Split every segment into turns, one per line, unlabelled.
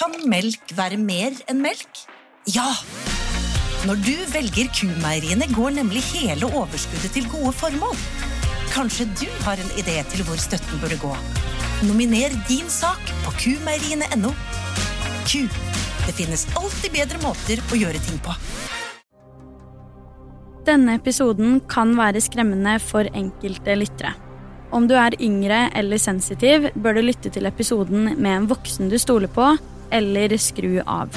Kan melk være mer enn melk? Ja! Når du velger Q-meieriene går nemlig hele overskuddet til gode formål. Kanskje du har en idé til hvor støtten burde gå. Nominer din sak på qmeieriene.no. Q. Det finnes alltid bedre måter å gjøre ting på.
Denne episoden kan være skremmende for enkelte lyttere. Om du er yngre eller sensitiv, bør du lytte til episoden med en voksen du stoler på, eller skru av.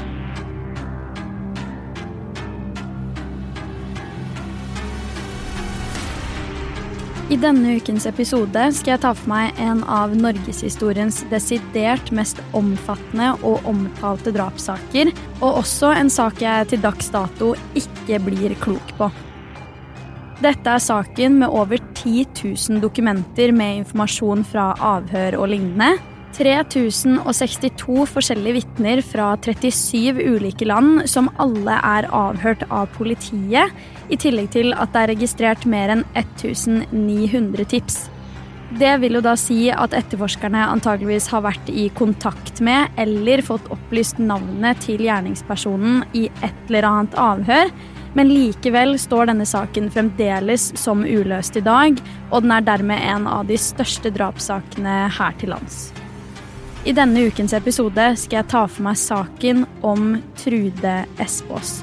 I denne ukens episode skal jeg ta for meg en av Norgeshistoriens desidert mest omfattende og omtalte drapssaker, og også en sak jeg til dags dato ikke blir klok på. Dette er saken med over 10 000 dokumenter med informasjon fra avhør og lignende, 3062 forskjellige vittner fra 37 ulike land som alle er avhørt av politiet, i tillegg til at det er registrert mer enn 1900 tips. Det vil jo da si at etterforskerne antageligvis har vært i kontakt med eller fått opplyst navnet til gjerningspersonen i et eller annet avhør, men likevel står denne saken fremdeles som uløst i dag, og den er dermed en av de største drapssakene her til lands. I denne ukens episode skal jeg ta for meg saken om Trude Espås.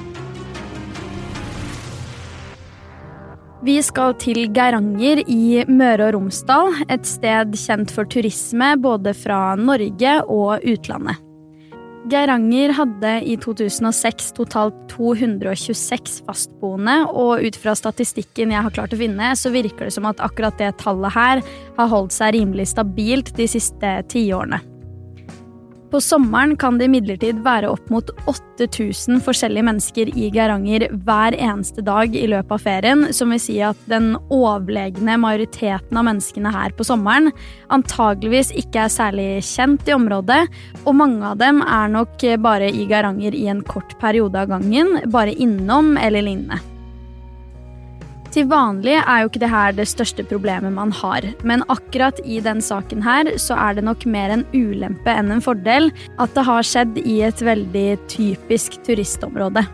Vi skal til Geiranger i Møre og Romsdal, et sted kjent for turisme både fra Norge og utlandet. Geiranger hadde i 2006 totalt 226 fastboende, og ut fra statistikken jeg har klart å finne, så virker det som at akkurat det tallet her har holdt seg rimelig stabilt de siste 10 årene. På sommeren kan det imidlertid være opp mot 8000 forskjellige mennesker i Geiranger hver eneste dag i løpet av ferien, som vil si at den overlegne majoriteten av menneskene her på sommeren antageligvis ikke er særlig kjent i området, og mange av dem er nok bare i Geiranger i en kort periode av gangen, bare innom eller lignende. Til vanlig er jo ikke det her det største problemet man har, men akkurat i den saken her så er det nok mer en ulempe enn en fordel at det har skjedd i et veldig typisk turistområde.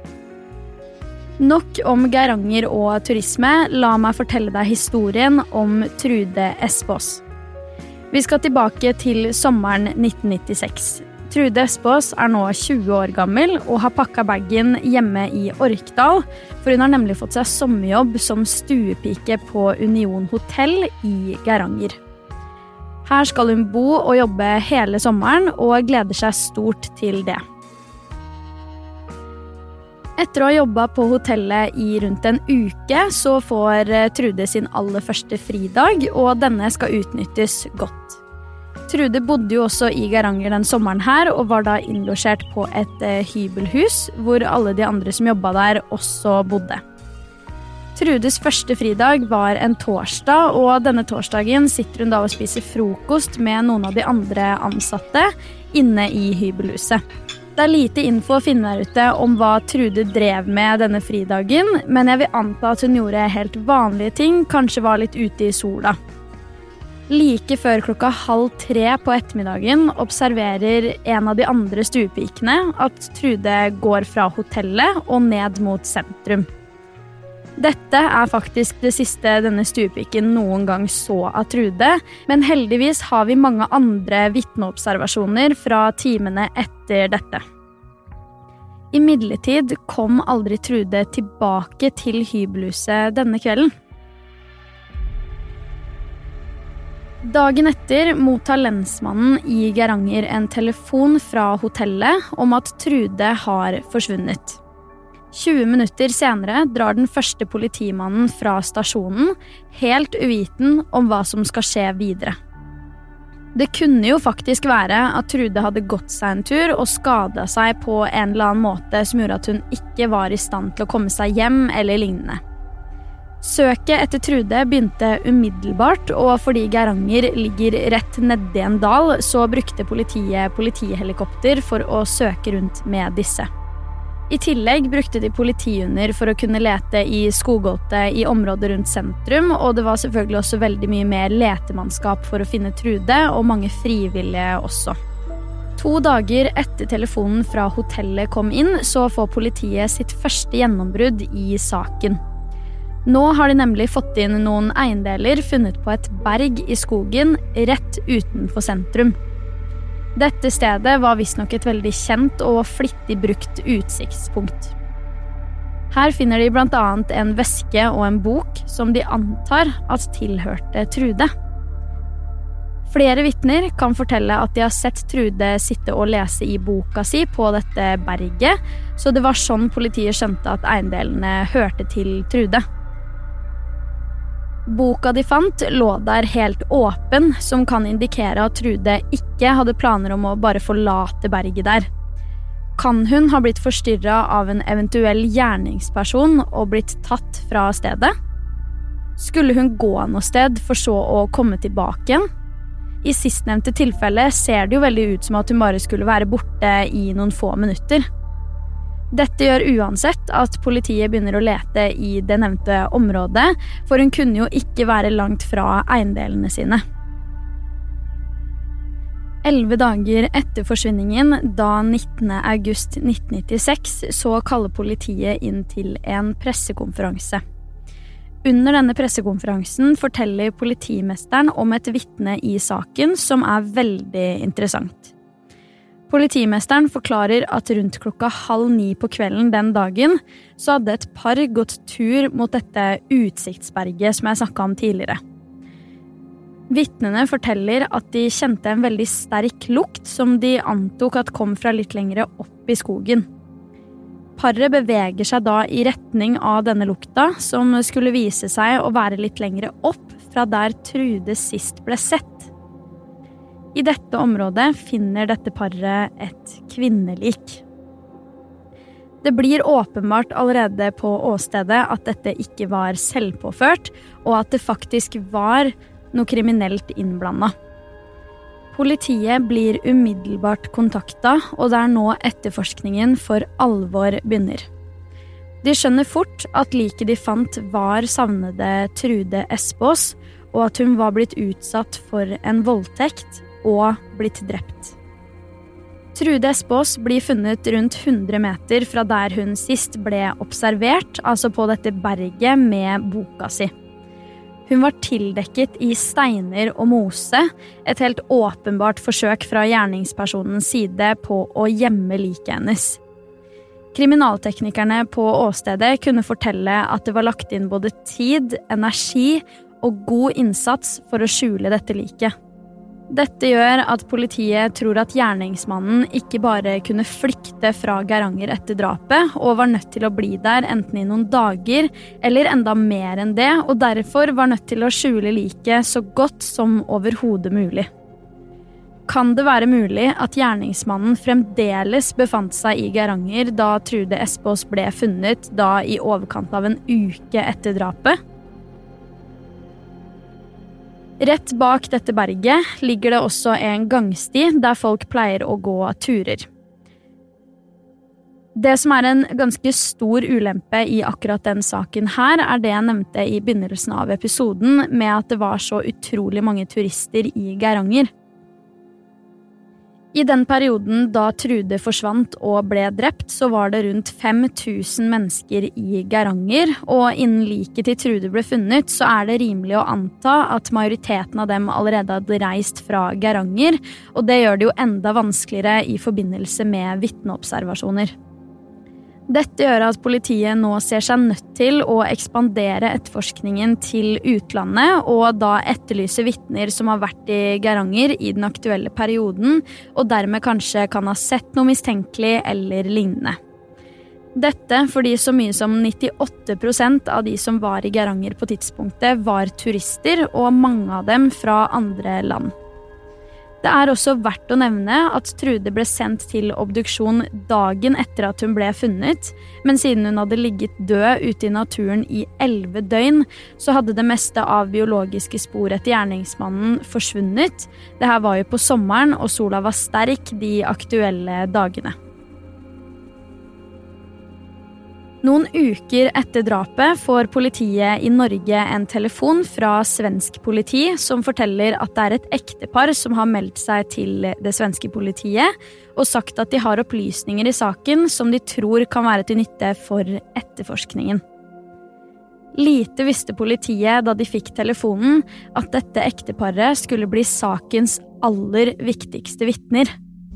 Nok om Geiranger og turisme, la meg fortelle deg historien om Trude Espås. Vi skal tilbake til sommeren 1996. Trude Espås er nå 20 år gammel og har pakket bagen hjemme i Orkdal, for hun har nemlig fått seg sommerjobb som stuepike på Union Hotel i Geiranger. Her skal hun bo og jobbe hele sommeren og gleder seg stort til det. Etter å ha jobbet på hotellet i rundt en uke, så får Trude sin aller første fridag, og denne skal utnyttes godt. Trude bodde jo også i Geiranger den sommeren her, og var da innlosjert på et hybelhus, hvor alle de andre som jobbet der også bodde. Trudes første fridag var en torsdag, og denne torsdagen sitter hun da og spiser frokost med noen av de andre ansatte inne i hybelhuset. Det er lite info å finne der ute om hva Trude drev med denne fridagen, men jeg vil anta at hun gjorde helt vanlige ting, kanskje var litt ute i sola. Like før 2:30 på ettermiddagen observerer en av de andre stuepikene at Trude går fra hotellet og ned mot sentrum. Dette er faktisk det siste denne stuepiken noen gang så av Trude, men heldigvis har vi mange andre vitneobservasjoner fra timene etter dette. Imidlertid kom aldri Trude tilbake til hybelhuset denne kvelden. Dagen etter mottar lensmannen i Geiranger en telefon fra hotellet om at Trude har forsvunnet. 20 minutter senere drar den første politimannen fra stasjonen, helt uviten om hva som skal skje videre. Det kunne jo faktisk være at Trude hadde gått seg en tur og skadet seg på en eller annen måte som gjorde at hun ikke var i stand til å komme seg hjem eller lignende. Søket etter Trude begynte umiddelbart, og fordi Geiranger ligger rett nede i en dal, så brukte politiet politihelikopter for å søke rundt med disse. I tillegg brukte de politihunder for å kunne lete i skogholtet i området rundt sentrum, og det var selvfølgelig også veldig mye mer letemannskap for å finne Trude, og mange frivillige også. 2 dager etter telefonen fra hotellet kom inn, så får politiet sitt første gjennombrudd i saken. Nå har de nemlig fått inn noen eiendeler funnet på et berg i skogen rett utenfor sentrum. Dette stedet var visstnok et veldig kjent og flittig brukt utsiktspunkt. Her finner de blant annet en veske og en bok som de antar at tilhørte Trude. Flere vitner kan fortelle at de har sett Trude sitte og lese i boka si på dette berget, så det var sånn politiet skjønte at eiendelene hørte til Trude. Boka de fant lå der helt åpen, som kan indikere at Trude ikke hadde planer om å bare forlate berget der. Kan hun ha blitt forstyrret av en eventuell gjerningsperson og blitt tatt fra stedet? Skulle hun gå noe sted for så å komme tilbake igjen? I sistnevnte tilfelle ser det jo veldig ut som at hun bare skulle være borte i noen få minutter. Dette gjør uansett at politiet begynner å lete i det nevnte området, for hun kunne jo ikke være langt fra eiendelene sine. 11 dager etter forsvinningen, da 19. august 1996, så kaller politiet inn til en pressekonferanse. Under denne pressekonferansen forteller politimesteren om et vitne i saken som veldig interessant. Politimesteren forklarer at rundt 8:30 på kvelden den dagen, så hadde et par gått tur mot dette utsiktsberget som jeg snakket om tidligere. Vitnene forteller at de kjente en veldig sterk lukt som de antok at kom fra litt lengre opp i skogen. Paret beveger seg da i retning av denne lukta, som skulle vise seg å være litt lengre opp fra der Trude sist ble sett. I dette området finner dette paret et kvinnelik. Det blir åpenbart allerede på åstedet at dette ikke var selvpåført, og at det faktisk var noe kriminelt innblandet. Politiet blir umiddelbart kontaktet, og det nå etterforskningen for alvor begynner. De skjønner fort at liket de fant var savnede Trude Espås, og at hun var blitt utsatt for en voldtekt og blitt drept. Trude Espås blir funnet rundt 100 meter fra der hun sist ble observert, altså på dette berget med boka si. Hun var tildekket i steiner og mose, et helt åpenbart forsøk fra gjerningspersonens side på å gjemme liket hennes. Kriminalteknikerne på åstedet kunne fortelle at det var lagt inn både tid, energi og god innsats for å skjule dette liket. Dette gjør at politiet tror at gjerningsmannen ikke bare kunne flykte fra Geiranger etter drapet, og var nødt til å bli der enten i noen dager, eller enda mer enn det, og derfor var nødt til å skjule liket så godt som overhodet mulig. Kan det være mulig at gjerningsmannen fremdeles befant seg i Geiranger da Trude Espås ble funnet da i overkant av en uke etter drapet? Rett bak dette berget ligger det også en gangsti der folk pleier å gå turer. Det som en ganske stor ulempe i akkurat den saken her, det jeg nevnte i begynnelsen av episoden med at det var så utrolig mange turister i Geiranger. I den perioden da Trude forsvant og ble drept, så var det rundt 5000 mennesker i Geiranger, og innen liket til Trude ble funnet, så det rimelig å anta at majoriteten av dem allerede hadde reist fra Geiranger, og det gjør det jo enda vanskeligere i forbindelse med vitneobservasjoner. Dette gjør at politiet nå ser seg nødt til å ekspandere etterforskningen til utlandet, og da etterlyse vitner som har vært i Geiranger i den aktuelle perioden, og dermed kanskje kan ha sett noe mistenkelig eller lignende. Dette fordi så mye som 98% av de som var i Geiranger på tidspunktet var turister, og mange av dem fra andre land. Det også verdt å nevne at Trude ble sendt til obduksjon dagen etter at hun ble funnet, men siden hun hadde ligget død ute i naturen i 11 døgn, så hadde det meste av biologiske spor etter gjerningsmannen forsvunnet. Dette var jo på sommeren, og sola var sterk de aktuelle dagene. Noen uker etter drapet får politiet i Norge en telefon fra svensk politi som forteller at det et ektepar som har meldt seg til det svenske politiet og sagt at de har opplysninger i saken som de tror kan være til nytte for etterforskningen. Lite visste politiet da de fikk telefonen at dette ekteparet skulle bli sakens aller viktigste vitner.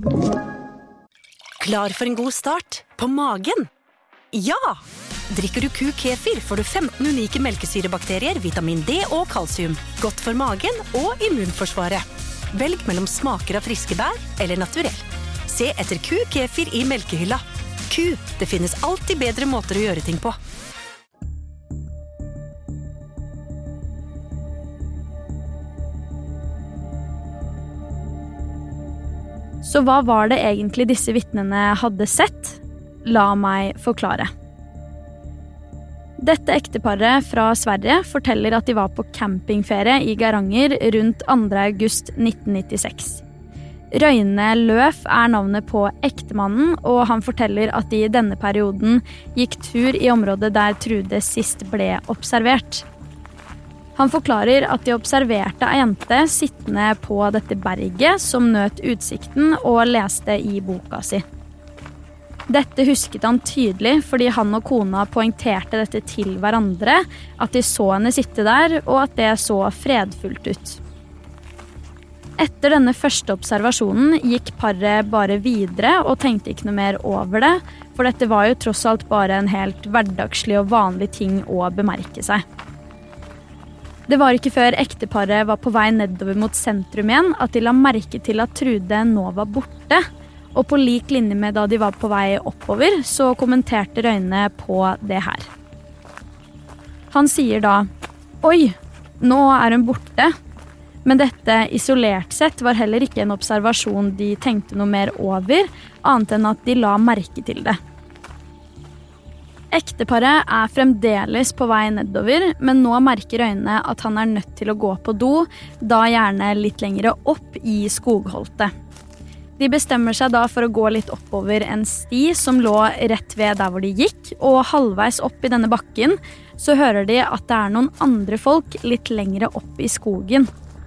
Klar for en god start? På magen? Ja! Drikker du Q-kefir får du 15 unike melkesyrebakterier, vitamin D og kalsium. Godt for magen og immunforsvaret. Velg mellom smaker av friske bær eller naturell. Se etter Q-kefir i melkehylla. Q, det finnes alltid bedre måter å gjøre ting på.
Så hva var det egentlig disse vitnene hadde sett? La meg forklare. Dette ekteparet fra Sverige forteller at de var på campingferie i Geiranger rundt 2. august 1996. Røyne Løf navnet på ektemannen, og han forteller at de i denne perioden gikk tur i området der Trude sist ble observert. Han forklarer at de observerte ei jente sittende på dette berget som nøt utsikten og leste i boka si. Dette husket han tydelig fordi han og kona poengterte dette til hverandre, at de så henne sitte der og at det så fredfullt ut. Etter denne første observasjonen gikk paret bare videre og tenkte ikke noe mer over det, for dette var jo tross alt bare en helt hverdagslig og vanlig ting å bemerke seg. Det var ikke før ekteparet var på vei nedover mot sentrum igjen at de la merke til at Trude nå var borte, og på lik linje med da de var på vei oppover, så kommenterte Røyne på det her. Han sier da, «Oi, nå hun borte», men dette isolert sett var heller ikke en observasjon de tenkte noe mer over, annet enn at de la merke til det. Ekteparet fremdeles på vei nedover, men nå merker Røyne at han nødt til å gå på do, da gjerne litt lengre opp i skogholtet. De bestemmer seg da for å gå litt oppover en sti som lå rett ved der hvor de gikk, og halvveis opp i denne bakken så hører de at det noen andre folk litt lengre opp i skogen.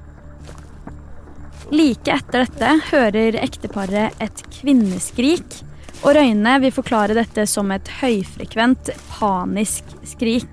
Like etter dette hører ekteparet et kvinneskrik, og Røyne vil forklare dette som et høyfrekvent, panisk skrik.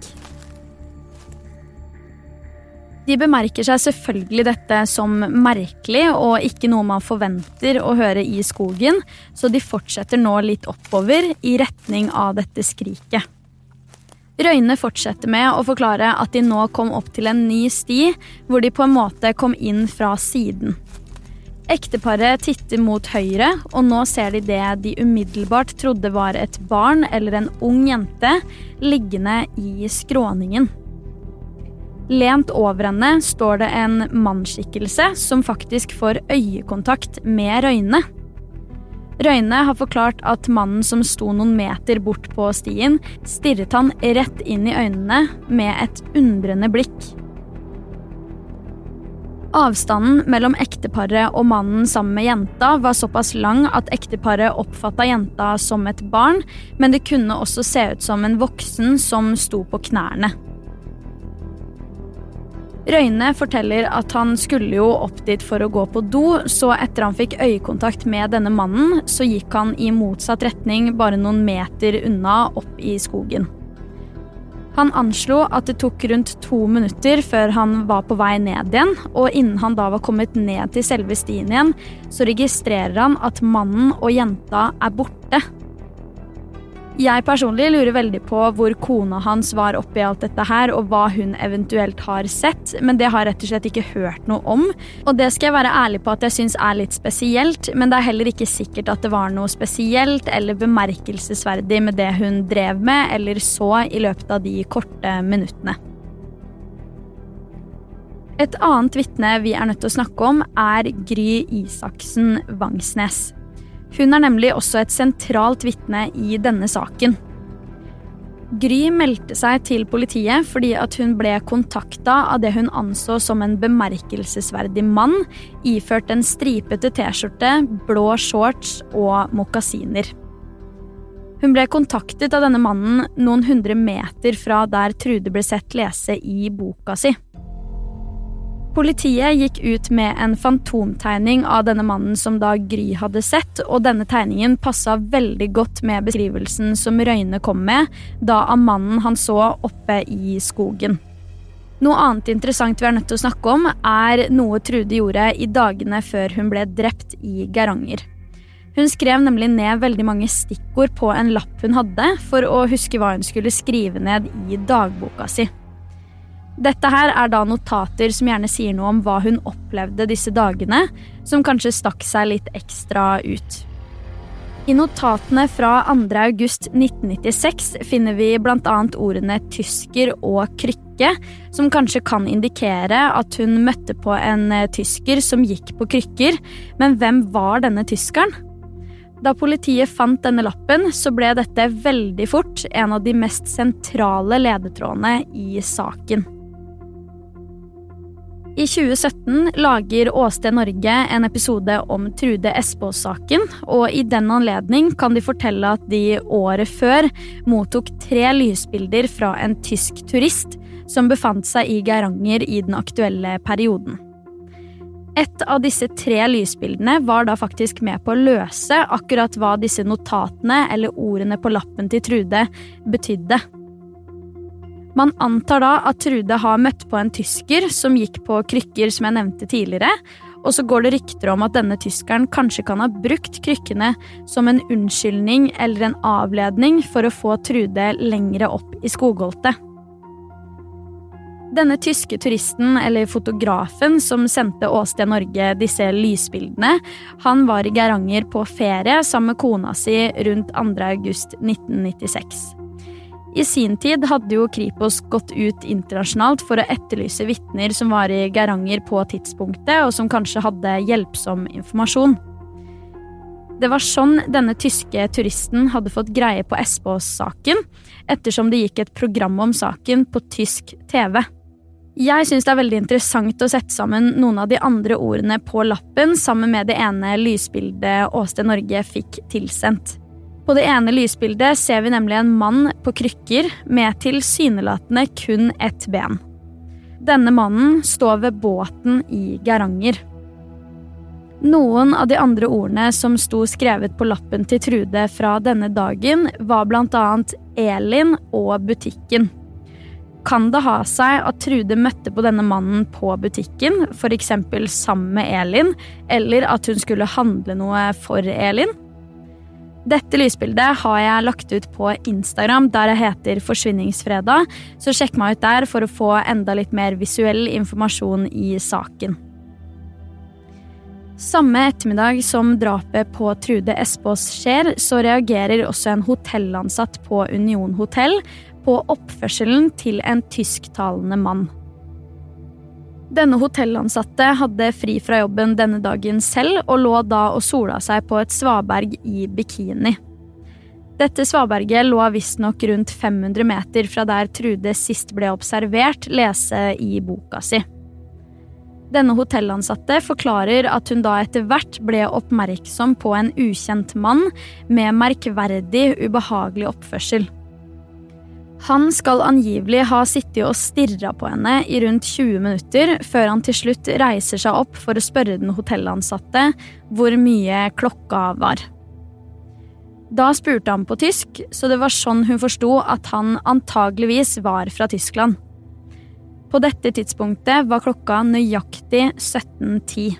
De bemerker seg selvfølgelig dette som merkelig og ikke noe man forventer å høre i skogen, så de fortsetter nå litt oppover i retning av dette skriket. Røyne fortsetter med å forklare at de nå kom opp til en ny sti, hvor de på en måte kom inn fra siden. Ekteparet titter mot høyre, og nå ser de det de umiddelbart trodde var et barn eller en ung jente liggende i skråningen. Lent over henne står det en mannskikkelse som faktisk får øyekontakt med Røyne. Røyne har forklart at mannen som sto noen meter bort på stien, stirret han rett inn i øynene med et undrende blikk. Avstanden mellom ekteparet og mannen sammen med jenta var såpass lang at ekteparet oppfattet jenta som et barn, men det kunne også se ut som en voksen som sto på knærne. Røyne forteller at han skulle jo opp dit for å gå på do, så etter han fikk øyekontakt med denne mannen, så gikk han i motsatt retning bare noen meter unna opp i skogen. Han anslo at det tok rundt 2 minutter før han var på vei ned igjen, og innen han da var kommet ned til selve stien igjen, så registrerer han at mannen og jenta borte. Jeg personlig lurer veldig på hvor kona hans var oppi alt dette her, og hva hun eventuelt har sett, men det har rett og slett ikke hørt noe om. Og det skal jeg være ærlig på at jeg synes litt spesielt, men det heller ikke sikkert at det var noe spesielt eller bemerkelsesverdig med det hun drev med eller så i løpet av de korte minuttene. Et annet vitne vi nødt til å snakke om Gry Isaksen Vangsnes. Hun nemlig også et sentralt vitne i denne saken. Gry meldte seg til politiet fordi at hun ble kontaktet av det hun anså som en bemerkelsesverdig mann, iført en stripete t-skjorte, blå shorts og mokkasiner. Hun ble kontaktet av denne mannen noen 100 meter fra der Trude ble sett lese i boka si. Politiet gikk ut med en fantomtegning av denne mannen som da Gry hadde sett, og denne tegningen passet veldig godt med beskrivelsen som Røyne kom med, da av mannen han så oppe i skogen. Noe annet interessant vi nødt til å snakke om noe Trude gjorde i dagene før hun ble drept i Geiranger. Hun skrev nemlig ned veldig mange stikkord på en lapp hun hadde for å huske hva hun skulle skrive ned i dagboka si. Dette her da notater som gjerne sier noe om hva hun opplevde disse dagene, som kanskje stakk seg litt ekstra ut. I notatene fra 2. august 1996 finner vi blant annet ordene tysker og krykke, som kanskje kan indikere at hun møtte på en tysker som gikk på krykker, men hvem var denne tyskeren? Da politiet fant denne lappen, så ble dette veldig fort en av de mest sentrale ledetrådene i saken. I 2017 lager Åsted Norge en episode om Trude Espås-saken, og i den anledning kan de fortelle at de året før mottok 3 lysbilder fra en tysk turist som befant seg i Geiranger i den aktuelle perioden. Et av disse 3 lysbildene var da faktisk med på å løse akkurat hva disse notatene eller ordene på lappen til Trude betydde. Man antar da at Trude har møtt på en tysker som gikk på krykker som jeg nevnte tidligere, og så går det rykter om at denne tyskeren kanskje kan ha brukt krykkene som en unnskyldning eller en avledning for å få Trude lengre opp i skogholtet. Denne tyske turisten, eller fotografen som sendte Åsted Norge disse lysbildene, han var i Geiranger på ferie sammen med kona si rundt 2. august 1996. I sin tid hadde jo Kripos gått ut internasjonalt for å etterlyse vitner som var i Geiranger på tidspunktet, og som kanskje hadde hjelpsom informasjon. Det var sånn denne tyske turisten hadde fått greie på Espås-saken, ettersom det gikk et program om saken på tysk TV. Jeg synes det veldig interessant å sette sammen noen av de andre ordene på lappen sammen med det ene lysbildet Åsted Norge fikk tilsendt. På det ene lysbildet ser vi nemlig en mann på krykker med tilsynelatende kun ett ben. Denne mannen står ved båten i Geiranger. Noen av de andre ordene som sto skrevet på lappen til Trude fra denne dagen var blant annet Elin og butikken. Kan det ha seg at Trude møtte på denne mannen på butikken, for eksempel sammen med Elin, eller at hun skulle handle noe for Elin? Dette lysbildet har jeg lagt ut på Instagram, der jeg heter Forsvinningsfredag, så sjekk meg ut der for å få enda litt mer visuell informasjon i saken. Samme ettermiddag som drapet på Trude Espås skjer, så reagerer også en hotellansatt på Union Hotel på oppførselen til en tysktalende mann. Denne hotellansatte hadde fri fra jobben denne dagen selv, og lå da og sola seg på et svaberg i bikini. Dette svaberget lå visstnok rundt 500 meter fra der Trude sist ble observert lese i boka si. Denne hotellansatte forklarer at hun da etter hvert ble oppmerksom på en ukjent mann med merkverdig ubehagelig oppførsel. Han skal angivelig ha sittet og stirret på henne i rundt 20 minutter, før han til slutt reiser seg opp for å spørre den hotellansatte hvor mye klokka var. Da spurte han på tysk, så det var sånn hun forstod at han antageligvis var fra Tyskland. På dette tidspunktet var klokka nøyaktig 17:10.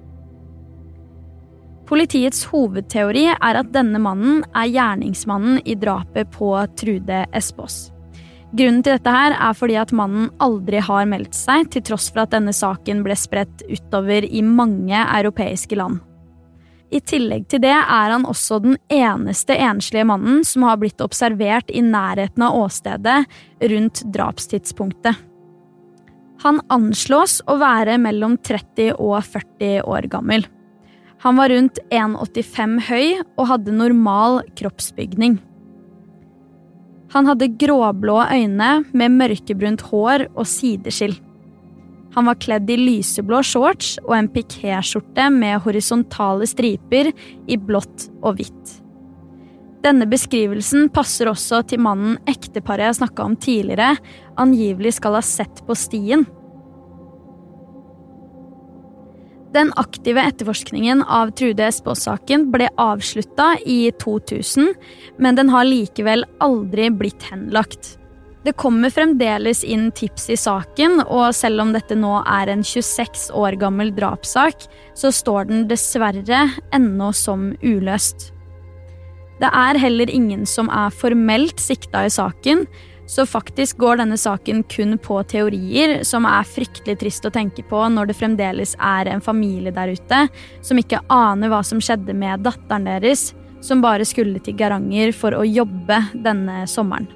Politiets hovedteori at denne mannen gjerningsmannen i drapet på Trude Espås. Grunnen til dette her fordi at mannen aldri har meldt seg, til tross for at denne saken ble spredt utover i mange europeiske land. I tillegg til det han også den eneste enslige mannen som har blitt observert i nærheten av åstedet rundt drapstidspunktet. Han anslås å være mellom 30 og 40 år gammel. Han var rundt 1,85 høy og hadde normal kroppsbygning. Han hadde gråblå øyne med mørkebrunt hår og sideskill. Han var kledd i lyseblå shorts og en pikéskjorte med horisontale striper i blått og hvitt. Denne beskrivelsen passer også til mannen ekteparet jeg snakket om tidligere, angivelig skal ha sett på stien. Den aktive etterforskningen av Trude Espås-saken ble avsluttet i 2000, men den har likevel aldri blitt henlagt. Det kommer fremdeles inn tips i saken, og selv om dette nå er en 26 år gammel drapssak, så står den dessverre ennå som uløst. Det er heller ingen som er formelt siktet i saken, så faktisk går denne saken kun på teorier, som er fryktelig trist å tenke på når det fremdeles er en familie der ute, som ikke aner hva som skjedde med datteren deres, som bare skulle til Geiranger for å jobbe denne sommeren.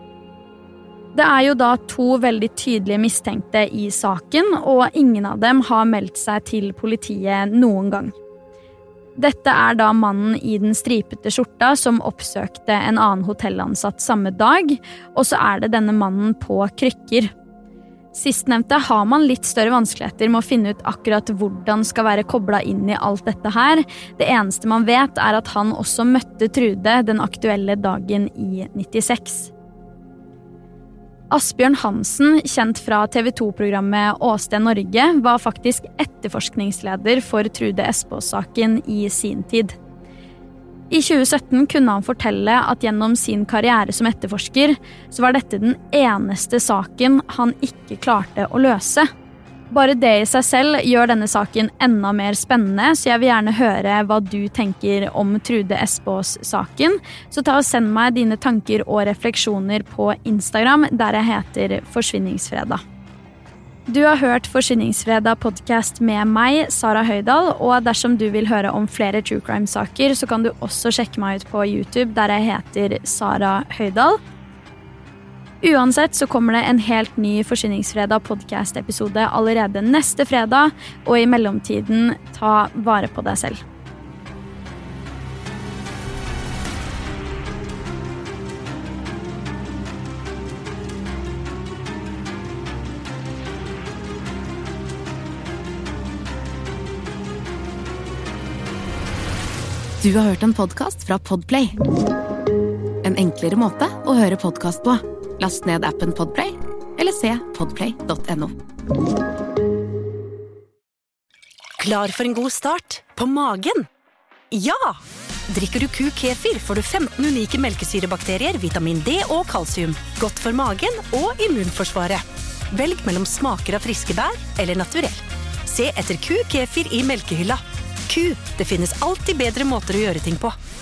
Det er jo da 2 veldig tydelige mistenkte i saken, og ingen av dem har meldt seg til politiet noen gang. Dette er da mannen i den stripete skjorta som oppsøkte en annen hotellansatt samme dag, og så er det denne mannen på krykker. Sistnevnte har man litt større vanskeligheter med å finne ut akkurat hvordan skal være koblet inn i alt dette her. Det eneste man vet er at han også møtte Trude den aktuelle dagen i 96. Asbjørn Hansen, kjent fra TV2-programmet Åsted Norge, var faktisk etterforskningsleder for Trude Espås-saken i sin tid. I 2017 kunne han fortelle at gjennom sin karriere som etterforsker, så var dette den eneste saken han ikke klarte å løse. Bare det i seg selv gjør denne saken enda mer spennende, så jeg vil gjerne høre hva du tenker om Trude Espås-saken. Så ta og send meg dine tanker og refleksjoner på Instagram, der jeg heter Forsvinningsfredag. Du har hørt Forsvinningsfredag podcast med meg, Sara Høydahl, og dersom du vil høre om flere true crime-saker, så kan du også sjekke meg ut på YouTube, der jeg heter Sara Høydahl. Uansett så kommer det en helt ny Forsvinningsfredag podcast-episode allerede neste fredag, og i mellomtiden ta vare på deg selv.
Du har hørt en podcast fra Podplay. En enklere måte å høre podcast på. Last ned appen Podplay, eller se podplay.no.
Klar for en god start? På magen? Ja! Drikker du Q-kefir får du 15 unike melkesyrebakterier, vitamin D og kalsium. Godt for magen og immunforsvaret. Velg mellom smaker av friske bær eller naturell. Se etter Q-kefir i melkehylla. Q, det finnes alltid bedre måter å gjøre ting på.